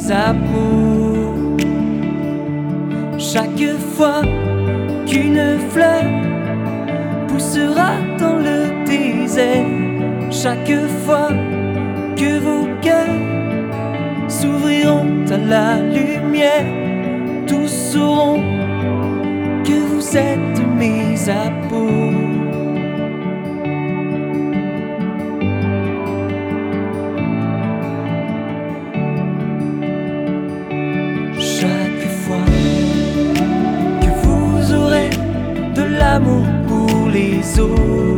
amours. Chaque fois qu'une fleur poussera dans le désert, chaque fois que vos cœurs s'ouvriront à la lumière, tous sauront que vous êtes mes amours. Chaque fois que vous aurez de l'amour pour les autres,